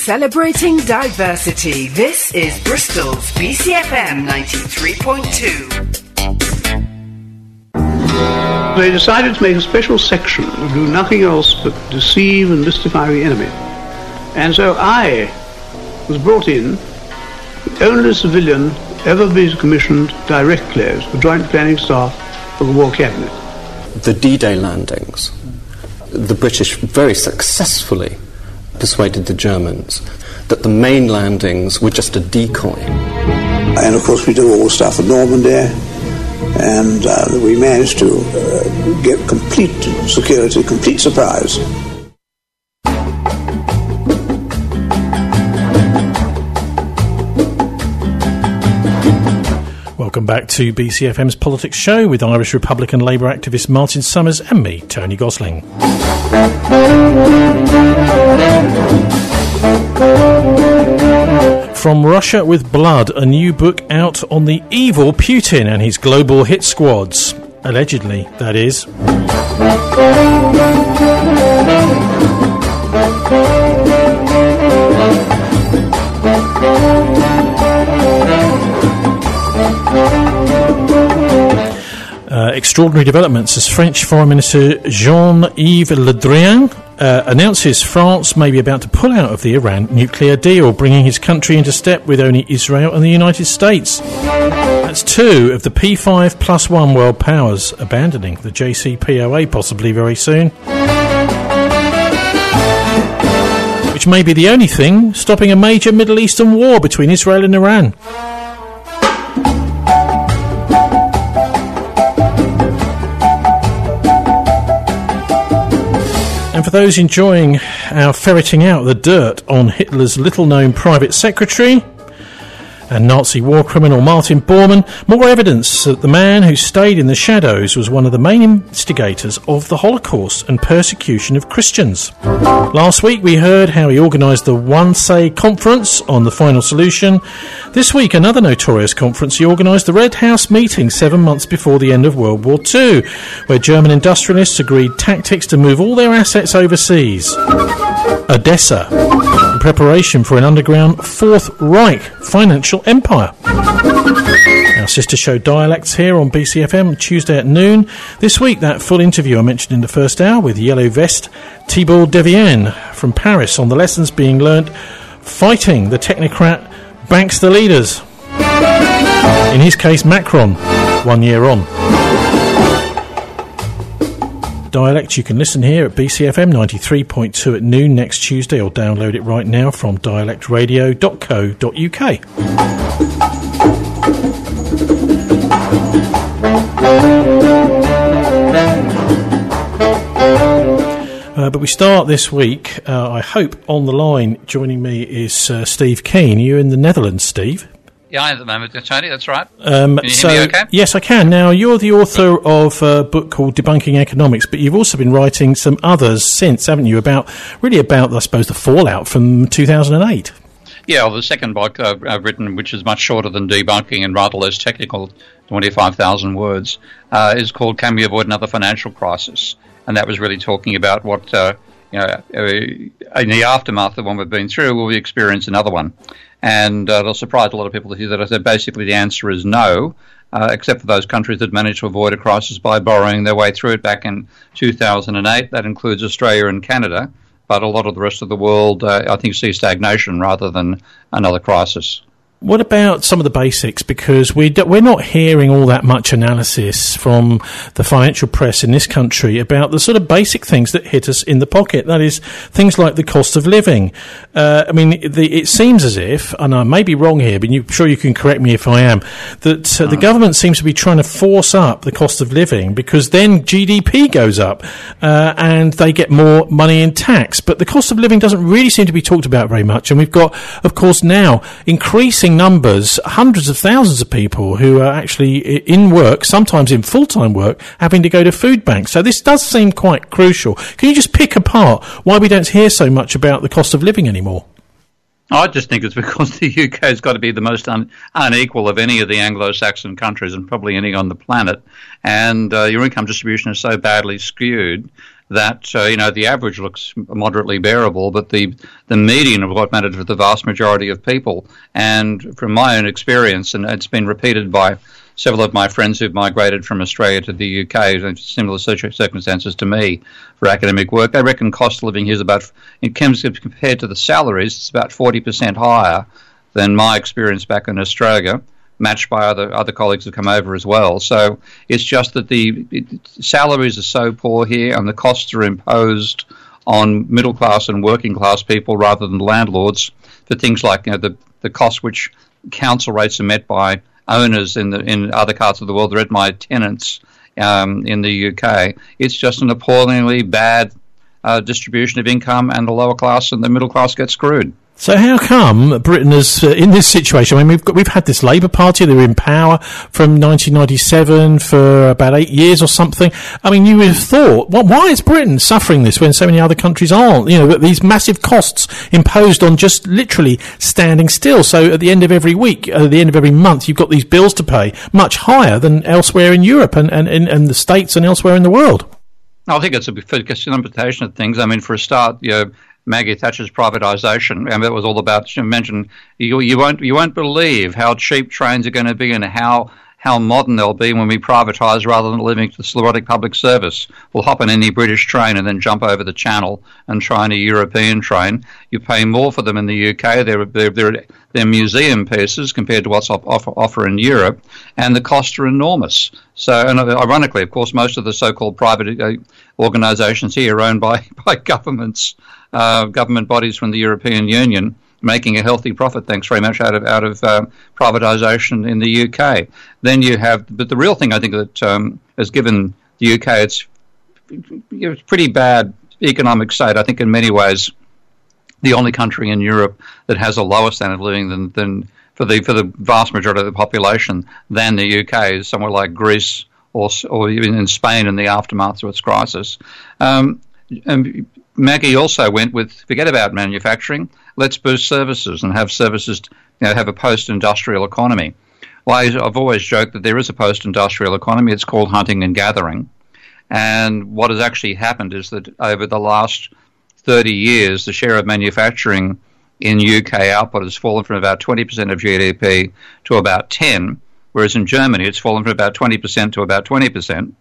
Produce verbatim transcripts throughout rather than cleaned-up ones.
Celebrating diversity, this is Bristol's B C F M ninety-three point two. They decided to make a special section and do nothing else but deceive and mystify the enemy. And so I was brought in, the only civilian ever be commissioned directly as the Joint Planning Staff of the War Cabinet. The D-Day landings, the British very successfully persuaded the Germans that the main landings were just a decoy. And of course we did all the stuff in Normandy, and uh, we managed to uh, get complete security, complete surprise. Welcome back to B C F M's Politics Show with Irish Republican Labour activist Martin Summers and me, Tony Gosling. From Russia with Blood, a new book out on the evil Putin and his global hit squads. Allegedly, that is. Uh, extraordinary developments as French Foreign Minister Jean-Yves Le Drian uh, announces France may be about to pull out of the Iran nuclear deal, bringing his country into step with only Israel and the United States. That's two of the P five plus one world powers abandoning the J C P O A possibly very soon. Which may be the only thing stopping a major Middle Eastern war between Israel and Iran. And for those enjoying our ferreting out the dirt on Hitler's little-known private secretary and Nazi war criminal Martin Bormann, more evidence that the man who stayed in the shadows was one of the main instigators of the Holocaust and persecution of Christians. Last week we heard how he organised the Wannsee Conference on the final solution. This week another notorious conference. He organised the Red House meeting seven months before the end of World War Two, where German industrialists agreed tactics to move all their assets overseas. Odessa, in preparation for an underground Fourth Reich financial empire. Our sister show Dialects here on B C F M Tuesday at noon. This week, that full interview I mentioned in the first hour with Yellow Vest Thibault Devienne from Paris on the lessons being learnt fighting the technocrat bankster leaders. In his case, Macron, one year on. Dialects you can listen here at B C F M ninety-three point two at noon next Tuesday, or download it right now from dialect radio dot co dot uk. Uh, but we start this week, uh, I hope, on the line. Joining me is uh, Steve Keen. You're in the Netherlands, Steve. Yeah, at the moment, Tony, that's right. Um, can you so, hear me okay? Yes, I can. Now, you're the author of a book called Debunking Economics, but you've also been writing some others since, haven't you, about, really about, I suppose, the fallout from two thousand eight. Yeah, well, the second book uh, I've written, which is much shorter than debunking and rather less technical, twenty-five thousand words, uh, is called Can We Avoid Another Financial Crisis? And that was really talking about what, uh, you know, uh, in the aftermath of one we've been through, will we experience another one? And uh, it'll surprise a lot of people to hear that I said basically the answer is no, uh, except for those countries that managed to avoid a crisis by borrowing their way through it back in two thousand eight. That includes Australia and Canada. But a lot of the rest of the world, uh, I think, see stagnation rather than another crisis. What about some of the basics? Because we do, we're not hearing all that much analysis from the financial press in this country about the sort of basic things that hit us in the pocket. That is, things like the cost of living. Uh, I mean, the, it seems as if, and I may be wrong here, but I'm sure you can correct me if I am, that uh, the government seems to be trying to force up the cost of living because then G D P goes up uh, and they get more money in tax. But the cost of living doesn't really seem to be talked about very much. And we've got, of course, now increasing numbers, hundreds of thousands of people who are actually in work, sometimes in full-time work, having to go to food banks. So this does seem quite crucial. Can you just pick apart why we don't hear so much about the cost of living anymore? I just think it's because the U K has got to be the most un- unequal of any of the Anglo-Saxon countries and probably any on the planet. And uh, your income distribution is so badly skewed that, uh, you know, the average looks moderately bearable, but the, the median of what mattered for the vast majority of people. And from my own experience, and it's been repeated by several of my friends who've migrated from Australia to the U K in similar circumstances to me for academic work, they reckon cost of living here is about, in terms of compared to the salaries, it's about forty percent higher than my experience back in Australia, matched by other other colleagues who come over as well. So it's just that the it, salaries are so poor here, and the costs are imposed on middle class and working class people rather than landlords for things like, you know, the the costs which council rates are met by owners in the in other parts of the world. They're at my tenants um, in the U K. It's just an appallingly bad uh, distribution of income, and the lower class and the middle class get screwed. So how come Britain is uh, in this situation? I mean, we've got, we've had this Labour Party, they were in power from nineteen ninety-seven for about eight years or something. I mean, you would have thought, well, why is Britain suffering this when so many other countries aren't? You know, these massive costs imposed on just literally standing still. So at the end of every week, at the end of every month, you've got these bills to pay much higher than elsewhere in Europe and, and, and, and the States and elsewhere in the world. I think it's a interpretation of things. I mean, for a start, you know, Maggie Thatcher's privatisation, and it was all about, you mentioned, you, you won't you won't believe how cheap trains are going to be and how how modern they'll be when we privatise rather than living to the sclerotic public service. We'll hop on any British train and then jump over the channel and try on a European train. You pay more for them in the U K. They're they're they're, they're museum pieces compared to what's offer, offer in Europe, and the costs are enormous. So, and ironically, of course, most of the so-called private uh, organisations here are owned by by governments. Uh, government bodies from the European Union making a healthy profit, thanks very much, out of out of uh, privatisation in the U K. Then you have, but the real thing I think that um, has given the U K its, its pretty bad economic state. I think in many ways the only country in Europe that has a lower standard of living than, than for the for the vast majority of the population than the U K is somewhere like Greece or or even in Spain in the aftermath of its crisis. Um, and Maggie also went with, forget about manufacturing, let's boost services and have services, you know, have a post-industrial economy. Well, I've always joked that there is a post-industrial economy. It's called hunting and gathering. And what has actually happened is that over the last thirty years, the share of manufacturing in U K output has fallen from about twenty percent of G D P to about ten, whereas in Germany it's fallen from about twenty percent to about twenty percent.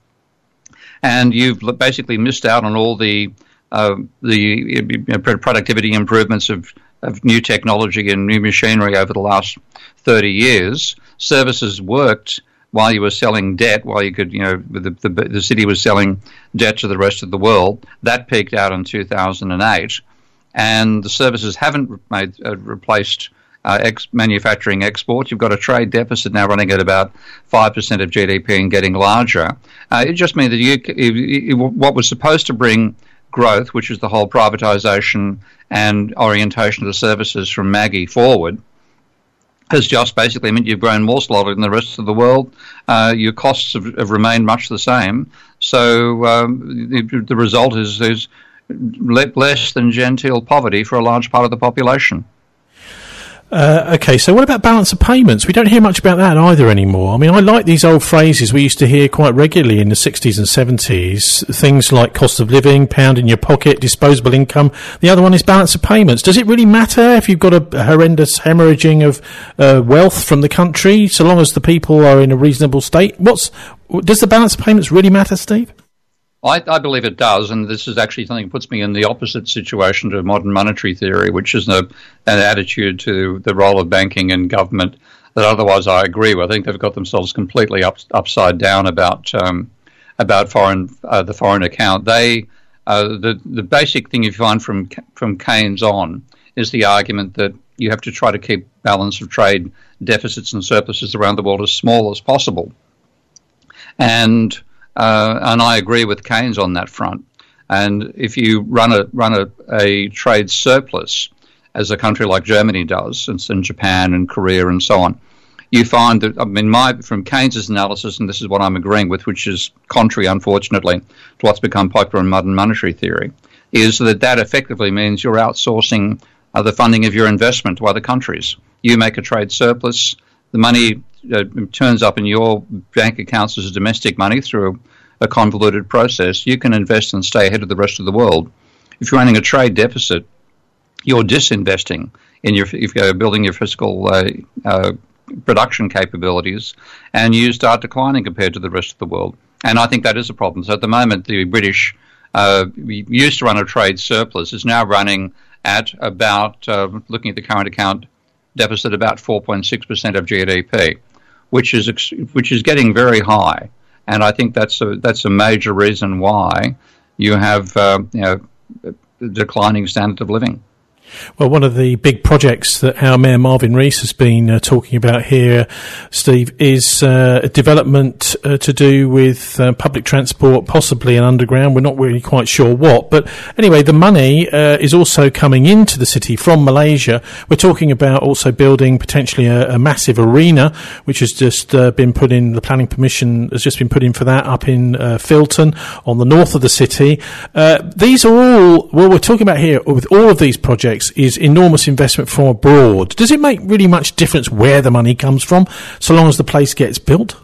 And you've basically missed out on all the Uh, the productivity improvements of, of new technology and new machinery over the last thirty years. Services worked while you were selling debt, while you could, you know, the, the, the city was selling debt to the rest of the world. That peaked out in two thousand eight, and the services haven't made, uh, replaced uh, ex- manufacturing exports. You've got a trade deficit now running at about five percent of G D P and getting larger. Uh, it just means that you, it, it, what was supposed to bring growth, which is the whole privatisation and orientation of the services from Maggie forward, has just basically meant you've grown more slowly than the rest of the world. Uh, your costs have, have remained much the same. So um, the, the result is, is less than genteel poverty for a large part of the population. Uh, okay, so what about balance of payments? We don't hear much about that either anymore. I mean, I like these old phrases we used to hear quite regularly in the sixties and seventies. Things like cost of living, pound in your pocket, disposable income. The other one is balance of payments. Does it really matter if you've got a horrendous hemorrhaging of uh, wealth from the country, so long as the people are in a reasonable state? What's does the balance of payments really matter, Steve? I, I believe it does, and this is actually something that puts me in the opposite situation to modern monetary theory, which is a, an attitude to the role of banking and government that otherwise I agree with. I think they've got themselves completely up, upside down about um, about foreign uh, the foreign account. They uh, the the basic thing you find from from Keynes on is the argument that you have to try to keep balance of trade deficits and surpluses around the world as small as possible, and Uh, and I agree with Keynes on that front. And if you run a run a, a trade surplus, as a country like Germany does, and, and Japan and Korea and so on, you find that, I mean, my from Keynes's analysis, and this is what I'm agreeing with, which is contrary, unfortunately, to what's become popular in modern monetary theory, is that that effectively means you're outsourcing uh, the funding of your investment to other countries. You make a trade surplus, the money uh, turns up in your bank accounts as domestic money through a convoluted process, you can invest and stay ahead of the rest of the world. If you're running a trade deficit, you're disinvesting in your, if you're building your fiscal uh, uh, production capabilities, and you start declining compared to the rest of the world. And I think that is a problem. So at the moment, the British uh, used to run a trade surplus, is now running at about, uh, looking at the current account deficit, about four point six percent of G D P, which is ex- which is getting very high. And I think that's a, that's a major reason why you have uh, you know, a declining standard of living. Well, one of the big projects that our Mayor Marvin Rees has been uh, talking about here, Steve, is uh, a development uh, to do with uh, public transport, possibly an underground. We're not really quite sure what. But anyway, the money uh, is also coming into the city from Malaysia. We're talking about also building potentially a, a massive arena, which has just uh, been put in, the planning permission has just been put in for that up in uh, Filton on the north of the city. Uh, these are all, well, we're talking about here with all of these projects, is enormous investment from abroad. Does it make really much difference where the money comes from, so long as the place gets built?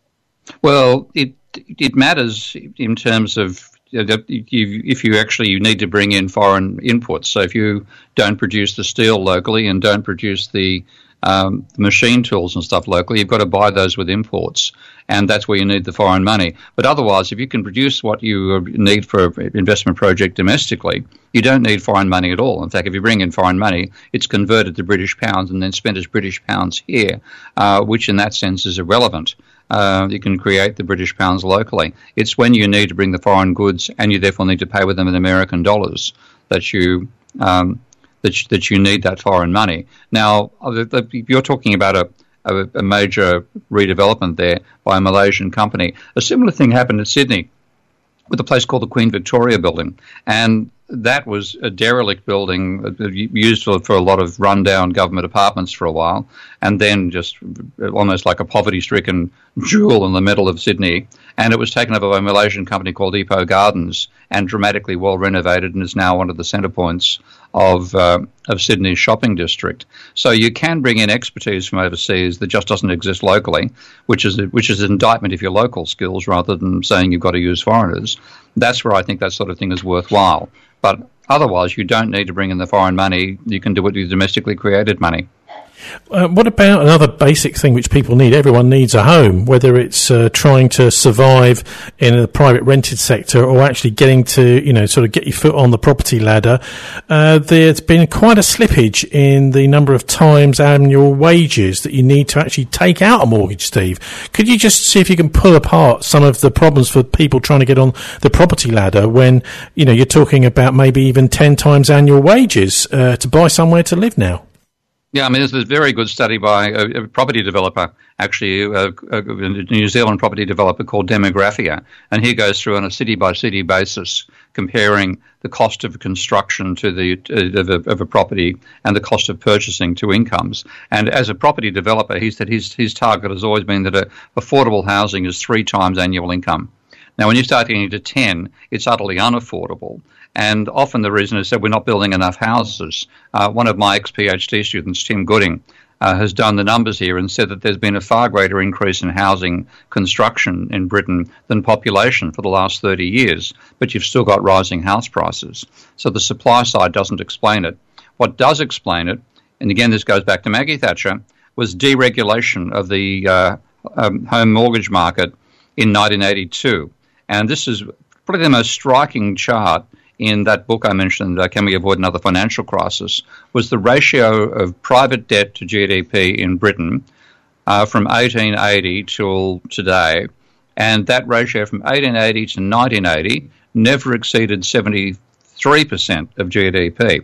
Well, it it matters in terms of, you know, you, if you actually you need to bring in foreign inputs. So if you don't produce the steel locally and don't produce the um, machine tools and stuff locally, you've got to buy those with imports. And that's where you need the foreign money. But otherwise, if you can produce what you need for an investment project domestically, you don't need foreign money at all. In fact, if you bring in foreign money, it's converted to British pounds and then spent as British pounds here, uh, which in that sense is irrelevant. Uh, you can create the British pounds locally. It's when you need to bring the foreign goods and you therefore need to pay with them in American dollars that you um, that, you, that you need that foreign money. Now, you're talking about a A, a major redevelopment there by a Malaysian company. A similar thing happened in Sydney with a place called the Queen Victoria Building, and that was a derelict building used for, for a lot of rundown government apartments for a while, and then just almost like a poverty-stricken jewel in the middle of Sydney. And it was taken over by a Malaysian company called Ipoh Gardens and dramatically well renovated, and is now one of the centre points of uh, of Sydney's shopping district. So you can bring in expertise from overseas that just doesn't exist locally, which is which is an indictment of your local skills rather than saying you've got to use foreigners. That's where I think that sort of thing is worthwhile. But otherwise, you don't need to bring in the foreign money. You can do it with domestically created money. Uh, what about another basic thing which people need? Everyone needs a home, whether it's uh, trying to survive in a private rented sector or actually getting to, you know, sort of get your foot on the property ladder. Uh, there's been quite a slippage in the number of times annual wages that you need to actually take out a mortgage, Steve. Could you just see if you can pull apart some of the problems for people trying to get on the property ladder when, you know, you're talking about maybe even ten times annual wages uh, to buy somewhere to live now? Yeah, I mean, there's a very good study by a, a property developer, actually, a, a New Zealand property developer called Demographia, and he goes through on a city-by-city basis comparing the cost of construction to the uh, of, a, of a property and the cost of purchasing to incomes. And as a property developer, he said his his target has always been that a, affordable housing is three times annual income. Now, when you start getting to ten, it's utterly unaffordable. And often the reason is that we're not building enough houses. Uh, one of my ex-PhD students, Tim Gooding, uh, has done the numbers here and said that there's been a far greater increase in housing construction in Britain than population for the last thirty years, but you've still got rising house prices. So the supply side doesn't explain it. What does explain it, and again this goes back to Maggie Thatcher, was deregulation of the uh, um, home mortgage market in nineteen eighty-two. And this is probably the most striking chart in that book I mentioned, uh, Can We Avoid Another Financial Crisis, was the ratio of private debt to G D P in Britain uh, from eighteen eighty till today. And that ratio from eighteen eighty to nineteen eighty never exceeded seventy-three percent of G D P.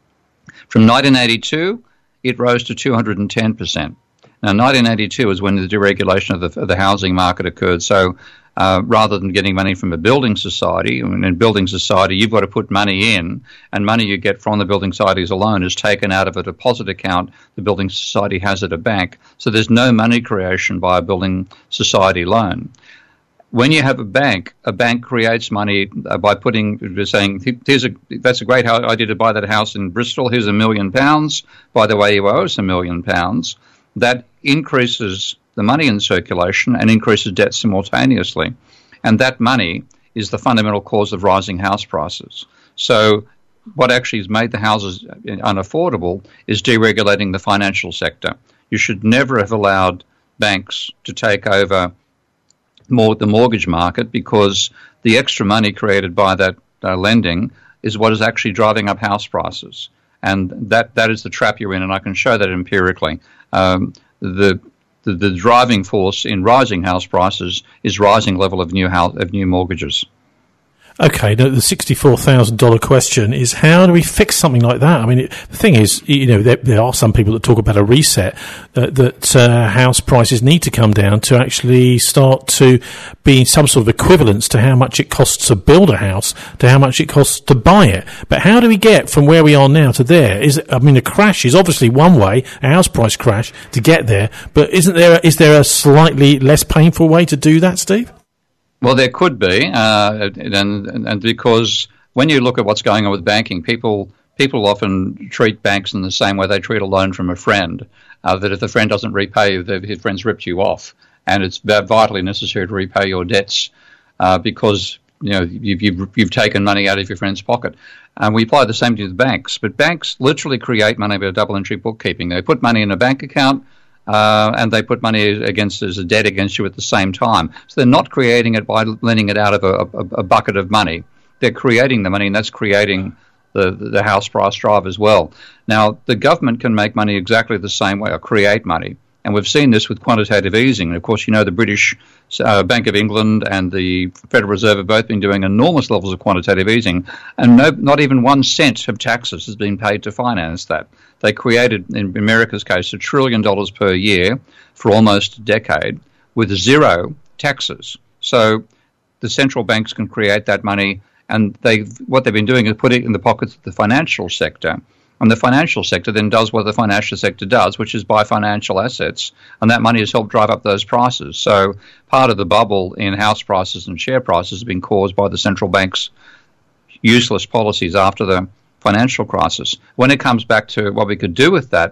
From nineteen eighty-two, it rose to two hundred ten percent. Now, nineteen eighty-two is when the deregulation of the, of the housing market occurred. So uh, rather than getting money from a building society, I mean, in building society, you've got to put money in, and money you get from the building societies alone is taken out of a deposit account the building society has at a bank. So there's no money creation by a building society loan. When you have a bank, a bank creates money uh, by putting, saying, "Here's a that's a great idea to buy that house in Bristol. Here's a million pounds. By the way, you owe us a million pounds." That increases the money in circulation and increases debt simultaneously. And that money is the fundamental cause of rising house prices. So what actually has made the houses unaffordable is deregulating the financial sector. You should never have allowed banks to take over more the mortgage market, because the extra money created by that uh, lending is what is actually driving up house prices. And that, that is the trap you're in, and I can show that empirically. Um, the, the the driving force in rising house prices is rising level of new house, of new mortgages. Okay, now the sixty-four thousand dollars question is, how do we fix something like that? I mean, it, the thing is, you know, there, there are some people that talk about a reset, uh, that uh, house prices need to come down to actually start to be some sort of equivalence to how much it costs to build a house to how much it costs to buy it. But how do we get from where we are now to there? Is it, I mean, a crash is obviously one way, a house price crash, to get there, but isn't there, is there a slightly less painful way to do that, Steve? Well, there could be, uh, and, and because when you look at what's going on with banking, people people often treat banks in the same way they treat a loan from a friend, uh, that if the friend doesn't repay you, the, his friend's ripped you off, and it's vitally necessary to repay your debts uh, because you know you've, you've, you've taken money out of your friend's pocket. And we apply the same to the banks, but banks literally create money by double entry bookkeeping. They put money in a bank account, Uh, and they put money against as a debt against you at the same time. So they're not creating it by lending it out of a, a, a bucket of money. They're creating the money, and that's creating the, the house price drive as well. Now, the government can make money exactly the same way, or create money. And we've seen this with quantitative easing. And of course, you know, the British uh, Bank of England and the Federal Reserve have both been doing enormous levels of quantitative easing, and no, not even one cent of taxes has been paid to finance that. They created, in America's case, a trillion dollars per year for almost a decade with zero taxes. So the central banks can create that money, and they what they've been doing is put it in the pockets of the financial sector. And the financial sector then does what the financial sector does, which is buy financial assets, and that money has helped drive up those prices. So part of the bubble in house prices and share prices has been caused by the central bank's useless policies after the financial crisis. When it comes back to what we could do with that,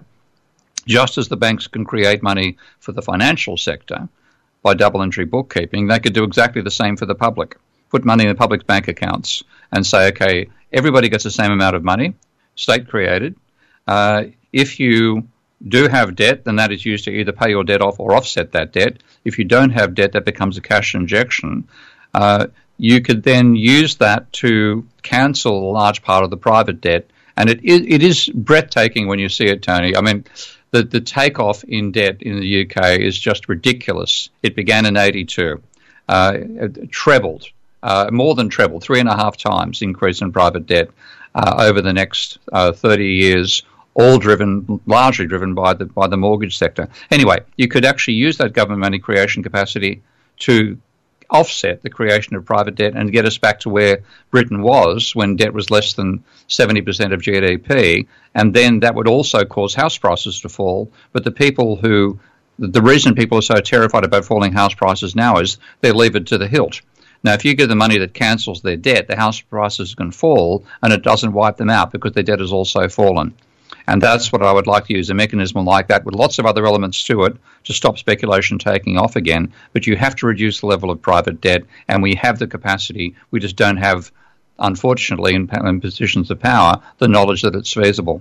just as the banks can create money for the financial sector by double entry bookkeeping, they could do exactly the same for the public. Put money in the public's bank accounts and say, okay, everybody gets the same amount of money, state created. Uh, if you do have debt, then that is used to either pay your debt off or offset that debt. If you don't have debt, that becomes a cash injection. Uh, you could then use that to cancel a large part of the private debt. And it is, it is breathtaking when you see it, Tony. I mean, the, the takeoff in debt in the U K is just ridiculous. It began in eighty-two. Uh, it trebled, uh, more than trebled, three and a half times increase in private debt uh, over the next uh, thirty years, all driven, largely driven by the by the mortgage sector. Anyway, you could actually use that government money creation capacity to offset the creation of private debt and get us back to where Britain was when debt was less than seventy percent of G D P, and then that would also cause house prices to fall. But the people who, the reason people are so terrified about falling house prices now is they're levered to the hilt. Now, if you give them money that cancels their debt, the house prices can fall, and it doesn't wipe them out because their debt has also fallen. And that's what I would like to use, a mechanism like that with lots of other elements to it to stop speculation taking off again. But you have to reduce the level of private debt, and we have the capacity. We just don't have, unfortunately, in, in positions of power, the knowledge that it's feasible.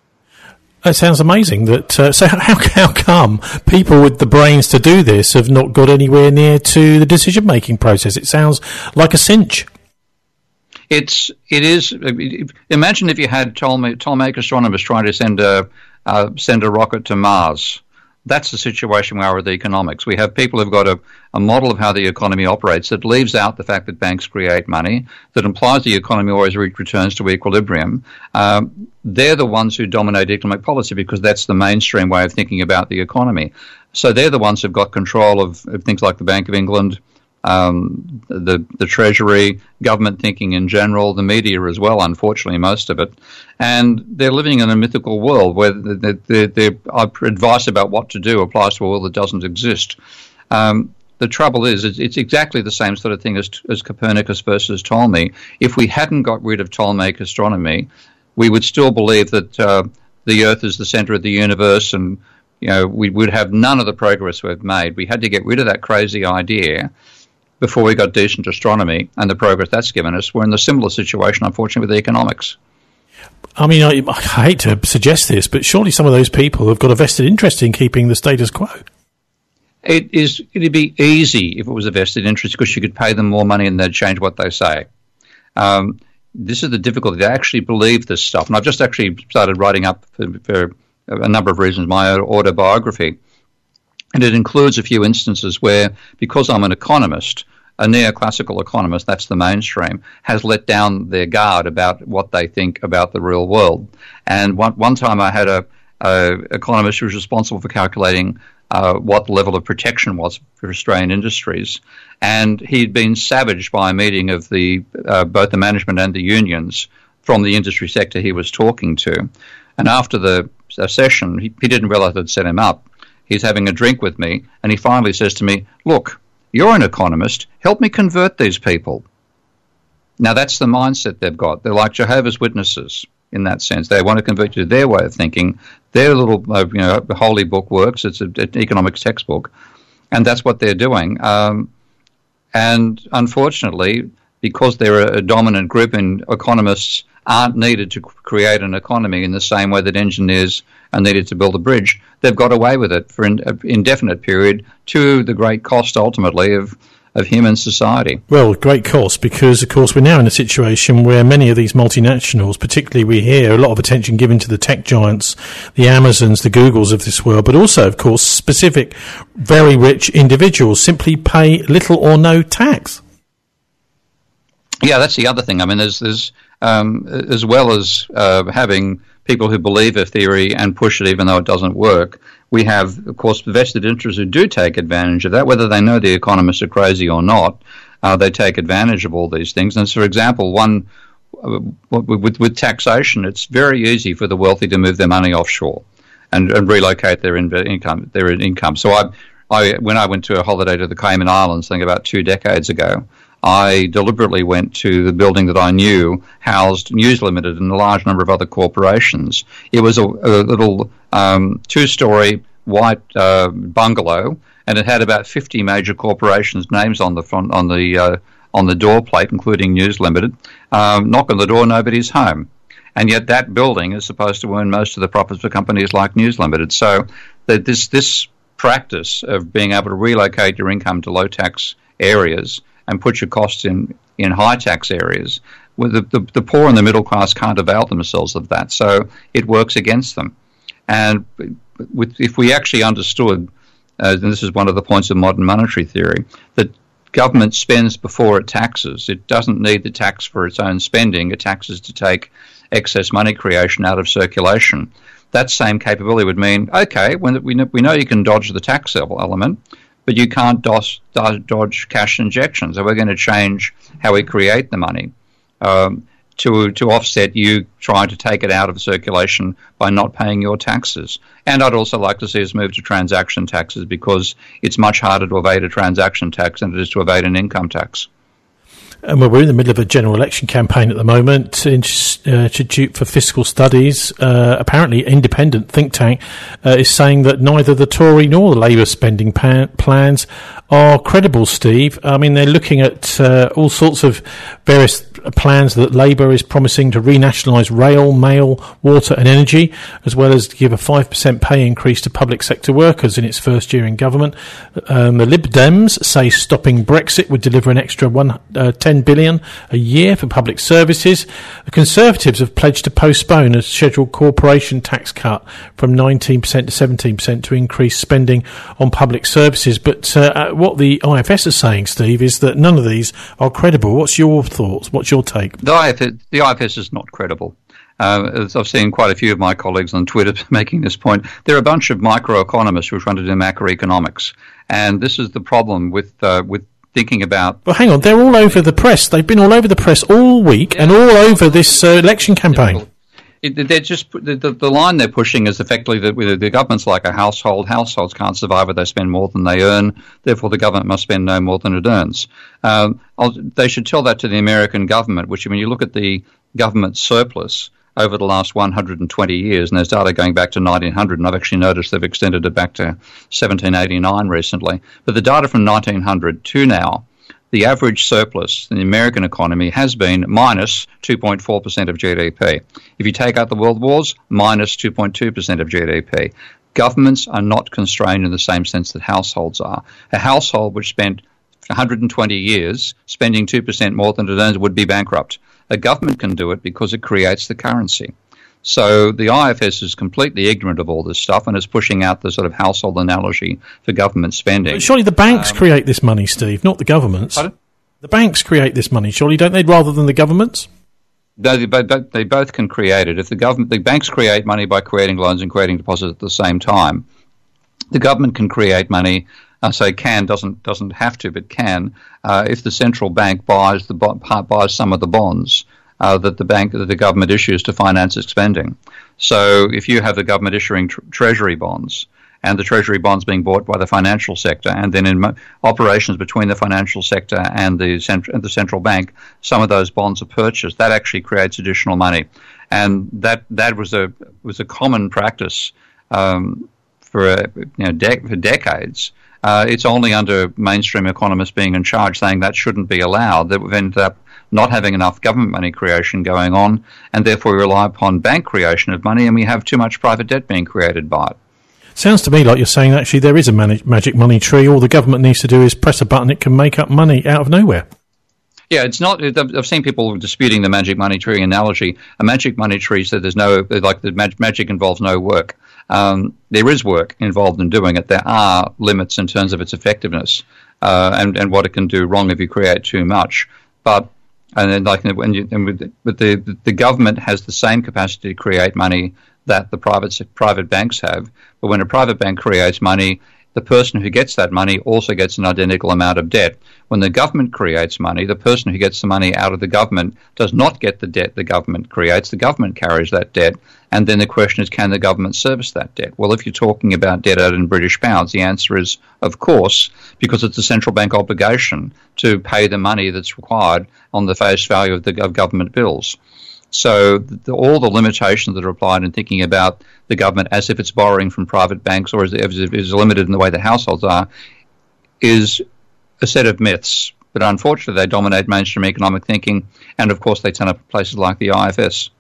It sounds amazing. That uh, so how how come people with the brains to do this have not got anywhere near to the decision-making process? It sounds like a cinch. It's it is. Imagine if you had Ptolemaic, Ptolemaic astronomers trying to send a uh, send a rocket to Mars. That's the situation we are with economics. We have people who've got a, a model of how the economy operates that leaves out the fact that banks create money, that implies the economy always re- returns to equilibrium. Um, they're the ones who dominate economic policy because that's the mainstream way of thinking about the economy. So they're the ones who've got control of, of things like the Bank of England, Um, the the Treasury, government thinking in general, the media as well, unfortunately, most of it. And they're living in a mythical world where their advice about what to do applies to a world that doesn't exist. Um, the trouble is, it's, it's exactly the same sort of thing as, as Copernicus versus Ptolemy. If we hadn't got rid of Ptolemaic astronomy, we would still believe that uh, the Earth is the center of the universe, and you know we would have none of the progress we've made. We had to get rid of that crazy idea. before we got decent astronomy and the progress that's given us, we're in the similar situation, unfortunately, with economics. I mean, I, I hate to suggest this, but surely some of those people have got a vested interest in keeping the status quo. It is, it'd be easy if it was a vested interest because you could pay them more money and they'd change what they say. Um, this is the difficulty. They actually believe this stuff. And I've just actually started writing up for, for a number of reasons my autobiography. And it includes a few instances where, because I'm an economist, a neoclassical economist, that's the mainstream, has let down their guard about what they think about the real world. And one, one time I had a, a economist who was responsible for calculating uh, what the level of protection was for Australian industries. And he'd been savaged by a meeting of the uh, both the management and the unions from the industry sector he was talking to. And after the session, he, he didn't realize I'd set him up. He's having a drink with me, and he finally says to me, "Look, you're an economist. Help me convert these people." Now, that's the mindset they've got. They're like Jehovah's Witnesses in that sense. They want to convert you to their way of thinking. Their little, uh, you know, holy book works. It's a, an economics textbook, and that's what they're doing. Um, and unfortunately, because they're a, a dominant group, and economists aren't needed to create an economy in the same way that engineers are needed to build a bridge, they've got away with it for an indefinite period to the great cost, ultimately, of, of human society. Well, great cost, because, of course, we're now in a situation where many of these multinationals, particularly we hear a lot of attention given to the tech giants, the Amazons, the Googles of this world, but also, of course, specific, very rich individuals simply pay little or no tax. Yeah, that's the other thing. I mean, there's, there's um, as well as uh, having people who believe a theory and push it even though it doesn't work, we have, of course, vested interests who do take advantage of that, whether they know the economists are crazy or not. Uh, they take advantage of all these things. And, for example, one uh, with, with taxation, it's very easy for the wealthy to move their money offshore and, and relocate their in, income. Their income. So, I, I, when I went to a holiday to the Cayman Islands, I think about two decades ago, I deliberately went to the building that I knew housed News Limited and a large number of other corporations. It was a, a little um, two-story white uh, bungalow, and it had about fifty major corporations' names on the front, on the uh, on the door plate, including News Limited. Um, knock on the door, nobody's home, and yet that building is supposed to earn most of the profits for companies like News Limited. So that this this practice of being able to relocate your income to low-tax areas and put your costs in, in high tax areas, where the, the, the poor and the middle class can't avail themselves of that. So it works against them. And with, if we actually understood, uh, and this is one of the points of modern monetary theory, that government spends before it taxes. It doesn't need the tax for its own spending. It taxes to take excess money creation out of circulation. That same capability would mean, okay, when we know, we know you can dodge the tax element, but you can't dodge, dodge cash injections. So we're going to change how we create the money um, to to offset you trying to take it out of circulation by not paying your taxes. And I'd also like to see us move to transaction taxes, because it's much harder to evade a transaction tax than it is to evade an income tax. And we're in the middle of a general election campaign at the moment. Institute for Fiscal Studies, uh, apparently independent think tank, uh, is saying that neither the Tory nor the Labour spending pa- plans are credible, Steve. I mean, they're looking at uh, all sorts of various plans that Labour is promising to renationalise rail, mail, water and energy, as well as to give a five percent pay increase to public sector workers in its first year in government. Um, the Lib Dems say stopping Brexit would deliver an extra one, uh, ten billion dollars a year for public services. The Conservatives have pledged to postpone a scheduled corporation tax cut from nineteen percent to seventeen percent to increase spending on public services. But uh, what the I F S is saying, Steve, is that none of these are credible. What's your thoughts? What's your take? The I F S, the I F S is not credible. Uh, as I've seen quite a few of my colleagues on Twitter making this point, they're a bunch of microeconomists who are trying to do macroeconomics, and this is the problem with uh, with thinking about. Well, hang on, they're all over the press. They've been all over the press all week yeah. and all over this uh, election campaign. It, they're just the, the, the line they're pushing is effectively that the, the government's like a household. Households can't survive if they spend more than they earn. Therefore, the government must spend no more than it earns. Um, they should tell that to the American government, which, when you look at the government surplus over the last one hundred twenty years, and there's data going back to nineteen hundred, and I've actually noticed they've extended it back to seventeen eighty-nine recently. But the data from nineteen hundred to now, the average surplus in the American economy has been minus two point four percent of G D P. If you take out the world wars, minus two point two percent of G D P. Governments are not constrained in the same sense that households are. A household which spent one hundred twenty years spending two percent more than it earns would be bankrupt. A government can do it because it creates the currency. So the I F S is completely ignorant of all this stuff and is pushing out the sort of household analogy for government spending. But surely the banks um, create this money, Steve, not the governments. Pardon? The banks create this money, surely, don't they, rather than the governments? No, they, both, they both can create it. If the government, the banks create money by creating loans and creating deposits at the same time. The government can create money. I say can, doesn't doesn't have to, but can. Uh, if the central bank buys the buys some of the bonds uh, that the bank that the government issues to finance its spending. So if you have the government issuing tr- treasury bonds, and the treasury bonds being bought by the financial sector, and then in mo- operations between the financial sector and the, cent- and the central bank, some of those bonds are purchased. That actually creates additional money, and that that was a was a common practice um, for a, you know de- for decades. Uh, it's only under mainstream economists being in charge saying that shouldn't be allowed that we've ended up not having enough government money creation going on, and therefore we rely upon bank creation of money, and we have too much private debt being created by it. Sounds to me like you're saying actually there is a man- magic money tree. All the government needs to do is press a button, it can make up money out of nowhere. Yeah, it's not. I've seen people disputing the magic money tree analogy. A magic money tree said there's no, like the mag- magic involves no work. Um, there is work involved in doing it. There are limits in terms of its effectiveness uh, and and what it can do wrong if you create too much. But and then like when you, and with the, but the the government has the same capacity to create money that the private private banks have. But when a private bank creates money, the person who gets that money also gets an identical amount of debt. When the government creates money, the person who gets the money out of the government does not get the debt the government creates. The government carries that debt. And then the question is, can the government service that debt? Well, if you're talking about debt out in British pounds, the answer is, of course, because it's a central bank obligation to pay the money that's required on the face value of the of government bills. So the, all the limitations that are applied in thinking about the government as if it's borrowing from private banks or as if it's limited in the way that households are is a set of myths. But unfortunately, they dominate mainstream economic thinking, and of course they turn up in places like the I F S.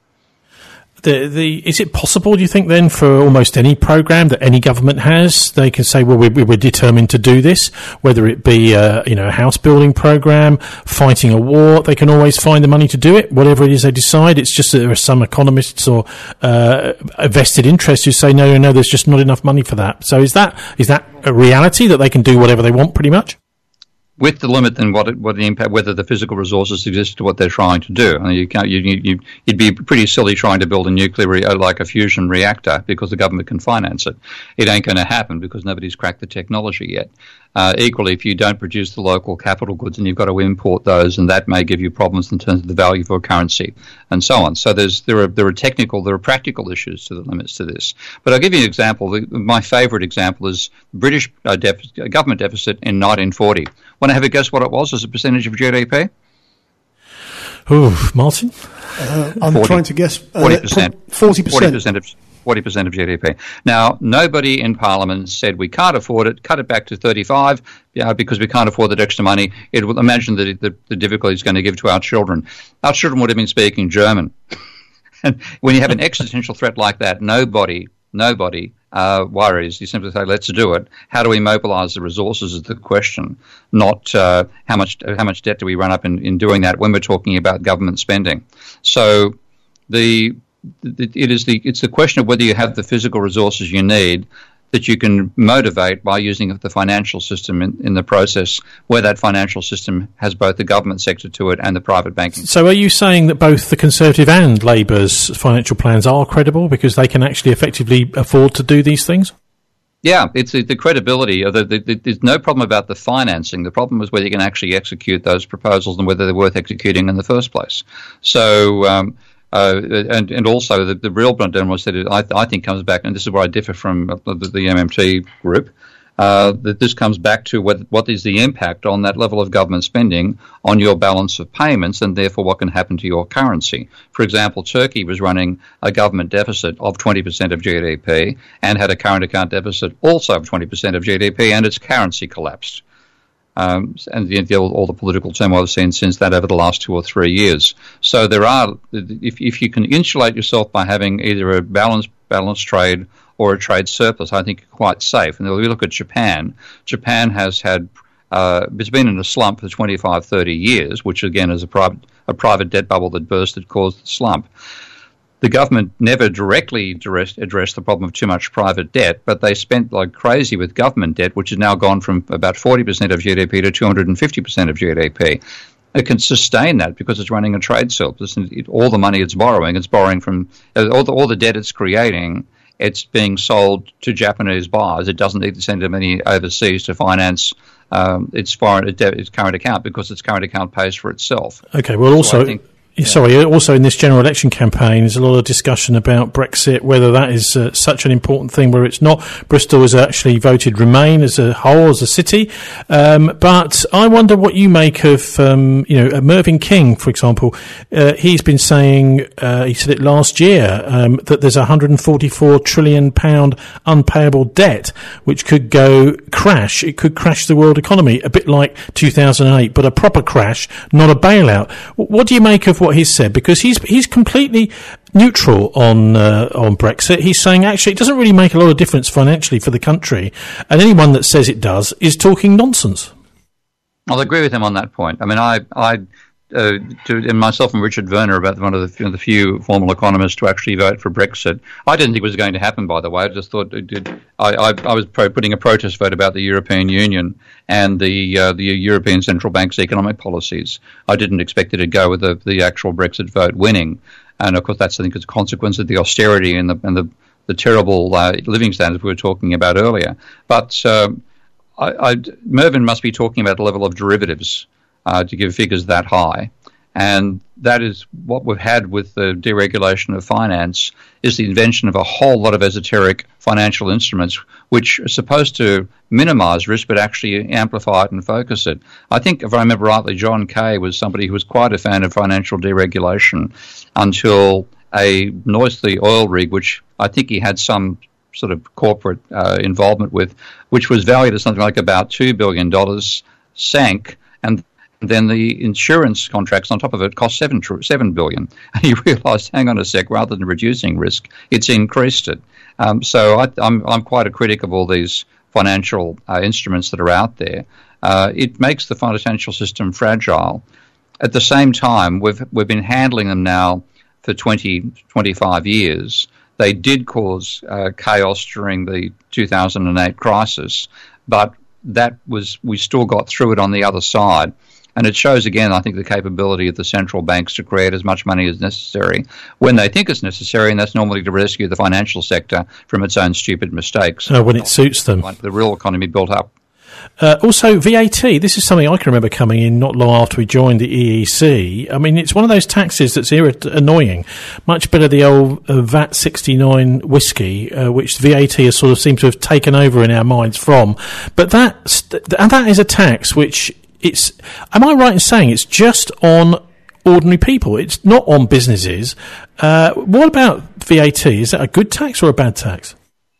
The, the, is it possible, do you think, then, for almost any program that any government has, they can say, well, we, we were determined to do this, whether it be uh, you know, a house building program, fighting a war, they can always find the money to do it, whatever it is they decide. It's just that there are some economists or uh, vested interests who say, no, no, no, there's just not enough money for that. So is that is that a reality, that they can do whatever they want, pretty much? With the limit and what it, what the impact, whether the physical resources exist to what they're trying to do. I mean, you can't, you, you, you'd be pretty silly trying to build a nuclear, re, like a fusion reactor, because the government can finance it. It ain't going to happen because nobody's cracked the technology yet. Uh, equally, if you don't produce the local capital goods and you've got to import those, and that may give you problems in terms of the value for a currency and so on. So there's there are there are technical, there are practical issues to the limits to this. But I'll give you an example. The, my favourite example is British uh, def- government deficit in nineteen forty. Want to have a guess what it was as a percentage of G D P? Oh, Martin? Uh, I'm forty, trying to guess. Uh, forty percent. forty percent. forty percent of forty percent of G D P. Now, nobody in Parliament said we can't afford it, cut it back to thirty-five, you know, because we can't afford that extra money. It will imagine the, the, the difficulty it's going to give to our children. Our children would have been speaking German. And when you have an existential threat like that, nobody, nobody uh, worries. You simply say, let's do it. How do we mobilise the resources is the question, not uh, how much how much debt do we run up in, in doing that when we're talking about government spending. So the It is the it's the question of whether you have the physical resources you need that you can motivate by using the financial system in, in the process, where that financial system has both the government sector to it and the private banking. So are you saying that both the Conservative and Labour's financial plans are credible because they can actually effectively afford to do these things? Yeah, it's the, the credibility. Of the, the, the, there's no problem about the financing. The problem is whether you can actually execute those proposals and whether they're worth executing in the first place. So... Um, Uh, and, and also the, the real blunder was that it, I, I think comes back, and this is where I differ from the, the M M T group, uh, that this comes back to what, what is the impact on that level of government spending on your balance of payments, and therefore what can happen to your currency. For example, Turkey was running a government deficit of twenty percent of G D P and had a current account deficit also of twenty percent of G D P, and its currency collapsed. Um, and the, the, all the political turmoil we've seen since that over the last two or three years. So there are, if, if you can insulate yourself by having either a balanced balanced trade or a trade surplus, I think you're quite safe. And if we look at Japan, Japan has had, uh, it's been in a slump for twenty-five, thirty years, which again is a private, a private debt bubble that burst that caused the slump. The government never directly addressed, addressed the problem of too much private debt, but they spent like crazy with government debt, which has now gone from about forty percent of G D P to two hundred fifty percent of G D P. It can sustain that because it's running a trade surplus, and it, all the money it's borrowing, it's borrowing from all the, all the debt it's creating, it's being sold to Japanese buyers. It doesn't need to send the money overseas to finance um, its foreign its current account, because its current account pays for itself. Okay, well, also. So Yeah. Sorry, also in this general election campaign, there's a lot of discussion about Brexit, whether that is uh, such an important thing, where it's not. Bristol has actually voted Remain as a whole, as a city. Um, but I wonder what you make of, um, you know, Mervyn King, for example. Uh, he's been saying, uh, he said it last year, um, that there's a one hundred forty-four trillion pounds unpayable debt, which could go crash. It could crash the world economy, a bit like two thousand eight, but a proper crash, not a bailout. What do you make of what he's said? Because he's he's completely neutral on uh, on Brexit. He's saying actually it doesn't really make a lot of difference financially for the country, and anyone that says it does is talking nonsense. I'll agree with him on that point. I mean, I I uh, to, and myself and Richard Werner, about one of the, you know, the few formal economists to actually vote for Brexit. I didn't think it was going to happen, by the way. I just thought it did. I, I, I was pro putting a protest vote about the European Union and the uh, the European Central Bank's economic policies. I didn't expect it to go with the, the actual Brexit vote winning. And, of course, that's, I think, as a consequence of the austerity and the, and the, the terrible uh, living standards we were talking about earlier. But um, I, I, Mervyn must be talking about the level of derivatives uh, to give figures that high. And that is what we've had with the deregulation of finance, is the invention of a whole lot of esoteric financial instruments which are supposed to minimize risk but actually amplify it and focus it. I think, if I remember rightly, John Kay was somebody who was quite a fan of financial deregulation until a North Sea oil rig, which I think he had some sort of corporate uh, involvement with, which was valued at something like about two billion dollars, sank, and then the insurance contracts on top of it cost seven seven billion. And he realised, hang on a sec, rather than reducing risk, it's increased it. Um, so I, I'm I'm quite a critic of all these financial uh, instruments that are out there. Uh, it makes the financial system fragile. At the same time, we've we've been handling them now for twenty, twenty-five years. They did cause uh, chaos during the two thousand eight crisis, but that was we still got through it on the other side. And it shows, again, I think, the capability of the central banks to create as much money as necessary when they think it's necessary, and that's normally to rescue the financial sector from its own stupid mistakes. Oh, when it suits them. Like the real economy built up. Uh, also, V A T, this is something I can remember coming in not long after we joined the E E C. I mean, it's one of those taxes that's irrit- annoying. Much better the old uh, V A T sixty-nine whiskey, uh, which V A T has sort of seemed to have taken over in our minds from. But that, st- and that is a tax which... It's. Am I right in saying it's just on ordinary people? It's not on businesses. Uh, what about V A T? Is that a good tax or a bad tax?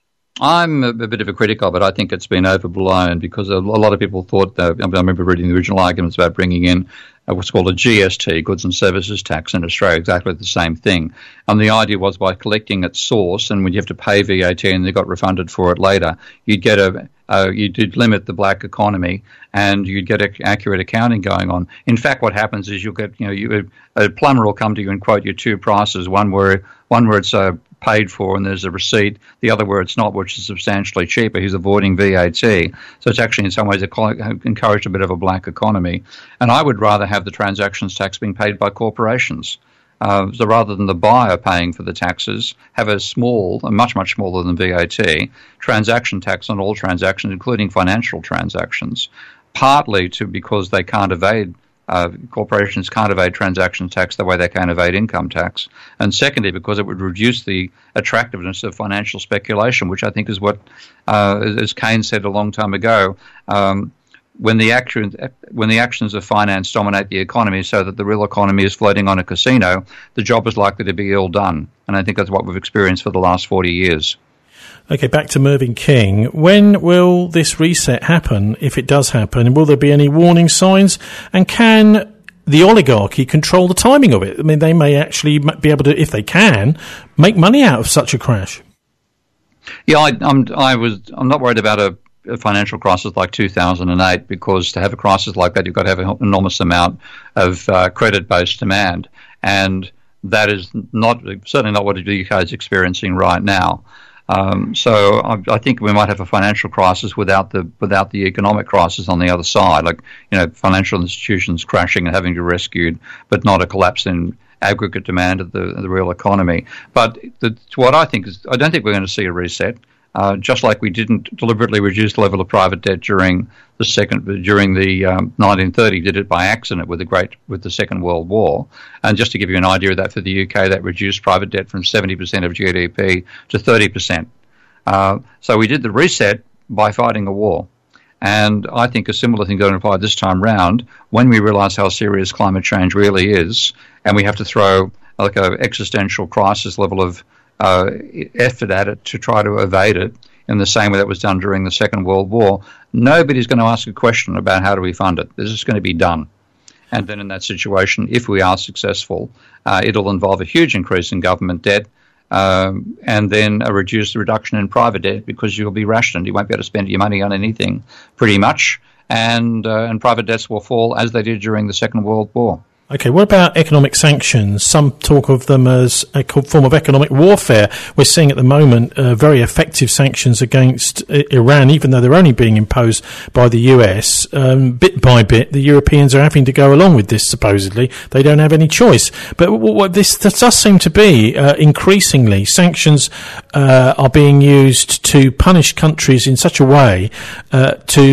I'm a, a bit of a critic of it. I think it's been overblown because a, a lot of people thought that, I remember reading the original arguments about bringing in what's called a G S T, Goods and Services Tax, in Australia, exactly the same thing. And the idea was by collecting at source, and when you have to pay V A T and they got refunded for it later, you'd get a, uh, you did limit the black economy and you'd get a, accurate accounting going on. In fact, what happens is you'll get, you know, you, a plumber will come to you and quote you two prices, one where, one where it's uh, paid for and there's a receipt, the other where it's not, which is substantially cheaper. He's avoiding V A T. So it's actually in some ways encouraged a bit of a black economy. And I would rather have the transactions tax being paid by corporations. Uh, so rather than the buyer paying for the taxes, have a small, a much, much smaller than V A T, transaction tax on all transactions, including financial transactions, partly to because they can't evade Uh, corporations can't evade transaction tax the way they can evade income tax. And secondly, because it would reduce the attractiveness of financial speculation, which I think is what, uh, as Keynes said a long time ago, um, when the action, when the actions of finance dominate the economy so that the real economy is floating on a casino, the job is likely to be ill done. And I think that's what we've experienced for the last forty years. Okay, back to Mervyn King. When will this reset happen, if it does happen? And will there be any warning signs? And can the oligarchy control the timing of it? I mean, they may actually be able to, if they can, make money out of such a crash. Yeah, I, I'm. I was. I'm not worried about a, a financial crisis like two thousand eight, because to have a crisis like that, you've got to have an enormous amount of uh, credit-based demand, and that is not certainly not what the U K is experiencing right now. Um, so I, I think we might have a financial crisis without the without the economic crisis on the other side, like, you know, financial institutions crashing and having to be rescued, but not a collapse in aggregate demand of the, of the real economy. But the, what I think is, I don't think we're going to see a reset. Uh, just like we didn't deliberately reduce the level of private debt during the second during the um, nineteen thirties, did it by accident with the great with the Second World War. And just to give you an idea of that, for the U K, that reduced private debt from seventy percent of G D P to thirty percent. Uh, so we did the reset by fighting a war. And I think a similar thing going to apply this time round, when we realise how serious climate change really is, and we have to throw like an existential crisis level of uh, effort at it to try to evade it in the same way that was done during the Second World War, nobody's going to ask a question about how do we fund it. This is going to be done. And then in that situation, if we are successful, uh, it'll involve a huge increase in government debt, Um, and then a reduced reduction in private debt, because you'll be rationed. You won't be able to spend your money on anything, pretty much, and uh, and private debts will fall as they did during the Second World War. Okay, what about economic sanctions? Some talk of them as a form of economic warfare. We're seeing at the moment uh, very effective sanctions against uh, Iran, even though they're only being imposed by the U S. Um, bit by bit, the Europeans are having to go along with this, supposedly. They don't have any choice. But what, what this, this does seem to be, uh, increasingly, sanctions uh, are being used to punish countries in such a way uh,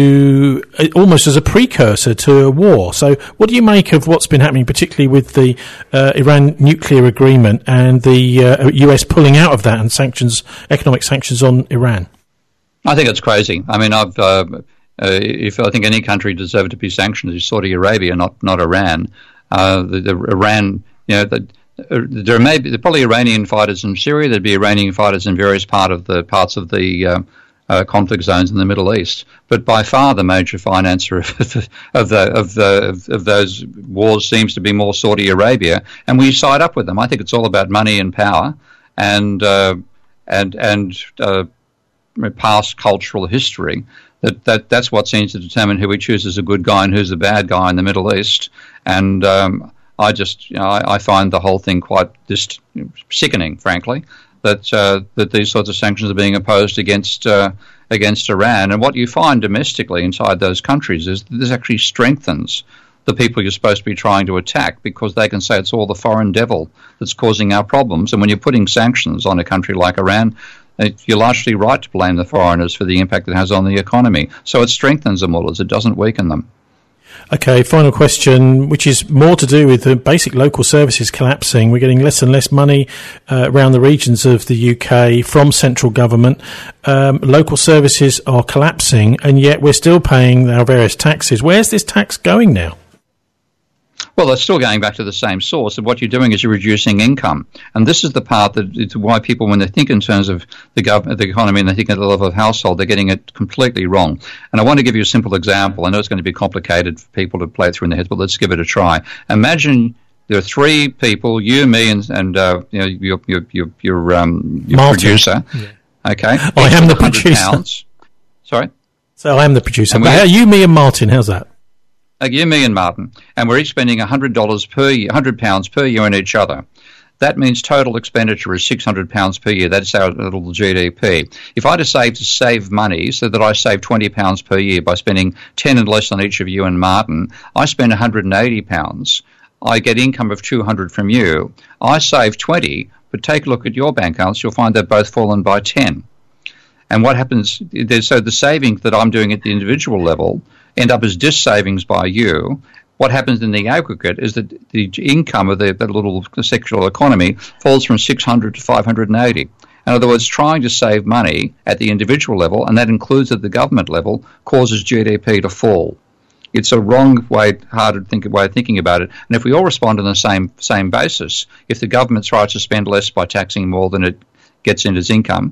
to uh, almost as a precursor to a war. So what do you make of what's been happening, particularly with the uh, Iran nuclear agreement and the uh, U S pulling out of that and sanctions, economic sanctions on Iran? I think it's crazy. I mean, I've, uh, uh, if I think any country deserved to be sanctioned, it's Saudi Arabia, not not Iran. Uh, the, the Iran, you know, the, uh, there may be there are probably Iranian fighters in Syria. There'd be Iranian fighters in various part of the parts of the uh, Uh, conflict zones in the Middle East, but by far the major financer of the of the of the of, of those wars seems to be more Saudi Arabia, and we side up with them. I think it's all about money and power, and uh, and and uh, past cultural history. That that that's what seems to determine who we choose as a good guy and who's the bad guy in the Middle East. And um, I just you know I, I find the whole thing quite just sickening, frankly. That uh, that these sorts of sanctions are being imposed against uh, against Iran, and what you find domestically inside those countries is that this actually strengthens the people you're supposed to be trying to attack, because they can say it's all the foreign devil that's causing our problems. And when you're putting sanctions on a country like Iran, you're largely right to blame the foreigners for the impact it has on the economy. So it strengthens the mullahs; it doesn't weaken them. Okay, final question, which is more to do with the basic local services collapsing. We're getting less and less money uh, around the regions of the U K from central government. Um, local services are collapsing, and yet we're still paying our various taxes. Where's this tax going now? Well, they're still going back to the same source. And what you're doing is you're reducing income. And this is the part that it's why people, when they think in terms of the government, the economy, and they think at the level of household, they're getting it completely wrong. And I want to give you a simple example. I know it's going to be complicated for people to play it through in their heads, but let's give it a try. Imagine there are three people, you, me, and, and uh, you know, your your your, your, um, your producer. Yeah. Okay, I am the producer. Pounds. Sorry, so I am the producer. But you, me, and Martin. How's that? Uh, you, me, and Martin, and we're each spending one hundred dollars per year, one hundred pounds per year on each other. That means total expenditure is six hundred pounds per year. That's our little G D P. If I decide to save money so that I save twenty pounds per year by spending ten and less on each of you and Martin, I spend one hundred eighty pounds. I get income of two hundred from you. I save twenty, but take a look at your bank accounts. You'll find they've both fallen by ten. And what happens, so the savings that I'm doing at the individual level end up as dis savings by you. What happens in the aggregate is that the income of the, the little sectoral economy falls from six hundred to five hundred eighty. In other words, trying to save money at the individual level, and that includes at the government level, causes G D P to fall. It's a wrong way, hard to think, way of thinking about it. And if we all respond on the same same basis, if the government tries to spend less by taxing more than it gets in its income,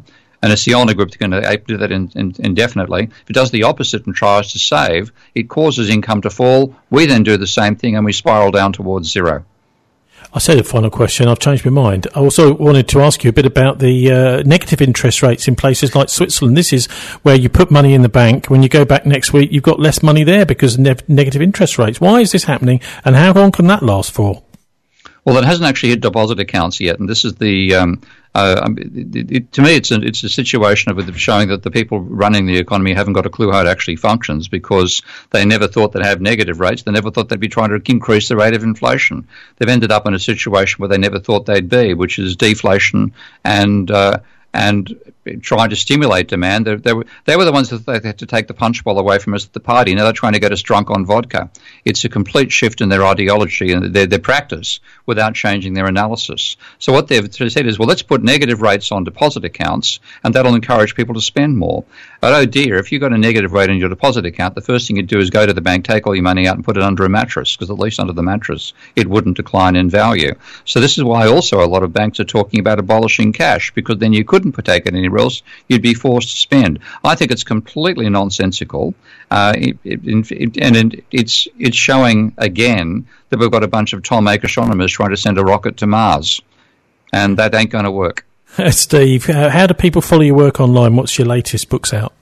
And it's the only group that can do that in, in, indefinitely. If it does the opposite and tries to save, it causes income to fall. We then do the same thing and we spiral down towards zero. I said a final question. I've changed my mind. I also wanted to ask you a bit about the uh, negative interest rates in places like Switzerland. This is where you put money in the bank. When you go back next week, you've got less money there because of ne- negative interest rates. Why is this happening, and how long can that last for? Well, it hasn't actually hit deposit accounts yet, and this is the um, uh, it, it, to me, it's a, it's a situation of showing that the people running the economy haven't got a clue how it actually functions, because they never thought they'd have negative rates. They never thought they'd be trying to increase the rate of inflation. They've ended up in a situation where they never thought they'd be, which is deflation and uh, and trying to stimulate demand. They, they, were, they were the ones that they had to take the punch bowl away from us at the party. Now they're trying to get us drunk on vodka. It's a complete shift in their ideology and their, their practice without changing their analysis. So what they've said is, well, let's put negative rates on deposit accounts, and that'll encourage people to spend more. But oh dear, if you've got a negative rate on your deposit account, the first thing you do is go to the bank, take all your money out and put it under a mattress, because at least under the mattress it wouldn't decline in value. So this is why also a lot of banks are talking about abolishing cash, because then you couldn't take it anywhere else, you'd be forced to spend. I think it's completely nonsensical, uh, it, it, it, and it, it's it's showing again that we've got a bunch of Tom astronomers trying to send a rocket to Mars, and that ain't going to work. Steve, uh, how do people follow your work online? What's your latest books out?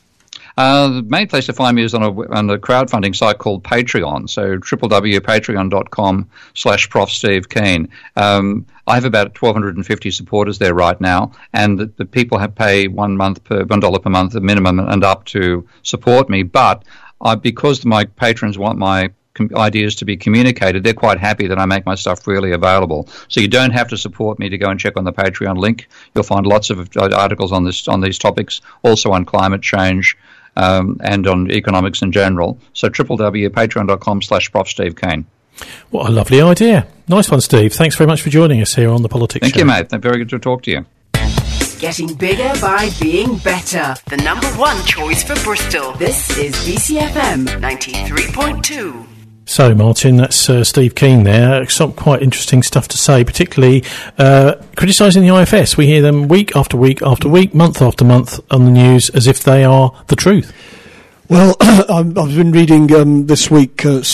Uh, the main place to find me is on a, on a crowdfunding site called Patreon, so w w w dot patreon dot com slash Prof Steve Keen. Um, I have about twelve fifty supporters there right now, and the, the people have pay one month per one dollar per month, the minimum, and up to support me. But I, because my patrons want my ideas to be communicated, they're quite happy that I make my stuff freely available. So you don't have to support me to go and check on the Patreon link. You'll find lots of articles on this on these topics, also on climate change. Um, and on economics in general. So w w w dot patreon dot com slash Prof Steve Keen. What a lovely idea. Nice one, Steve. Thanks very much for joining us here on the Politics Thank Show. you, mate. Very good to talk to you. Getting bigger by being better. The number one choice for Bristol. This is B C F M ninety-three point two. So, Martin, that's uh, Steve Keen there. Some quite interesting stuff to say, particularly uh, criticising the I F S. We hear them week after week after week, month after month on the news as if they are the truth. Well, I've been reading um, this week uh,